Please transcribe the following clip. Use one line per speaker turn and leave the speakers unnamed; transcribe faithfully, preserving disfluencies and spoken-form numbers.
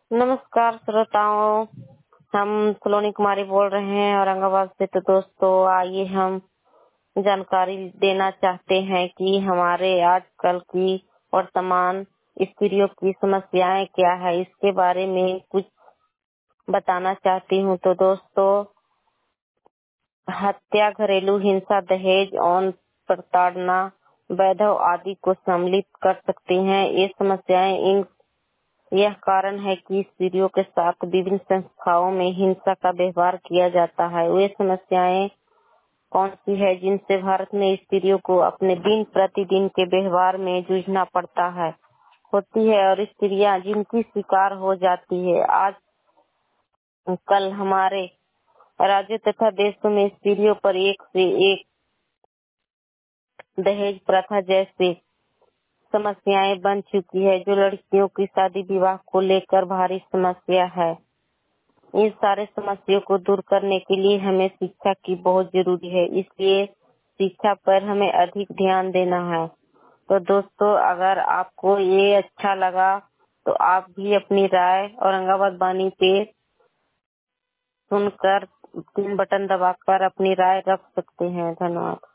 नमस्कार श्रोताओं, हम सलोनी कुमारी बोल रहे हैं औरंगाबाद से। तो दोस्तों, आइए हम जानकारी देना चाहते हैं कि हमारे आजकल की वर्तमान स्त्रियों की समस्याएं क्या है, इसके बारे में कुछ बताना चाहती हूँ। तो दोस्तों, हत्या, घरेलू हिंसा, दहेज और प्रताड़ना, वैधव आदि को सम्मिलित कर सकती हैं। ये समस्याएं इन यह कारण है कि स्त्रियों के साथ विभिन्न संस्थाओं में हिंसा का व्यवहार किया जाता है। वे समस्याएं कौन सी है जिनसे भारत में स्त्रियों को अपने दिन प्रतिदिन के व्यवहार में जूझना पड़ता है होती है और स्त्रियां जिनकी शिकार हो जाती है। आज कल हमारे राज्यों तथा देशों में स्त्रियों पर एक से एक दहेज प्रथा जैसे समस्याएं बन चुकी है, जो लड़कियों की शादी विवाह को लेकर भारी समस्या है। इन सारे समस्याओं को दूर करने के लिए हमें शिक्षा की बहुत जरूरी है, इसलिए शिक्षा पर हमें अधिक ध्यान देना है। तो दोस्तों, अगर आपको ये अच्छा लगा तो आप भी अपनी राय औरंगाबाद वाणी पे सुनकर तीन बटन दबाकर अपनी राय रख सकते हैं। धन्यवाद।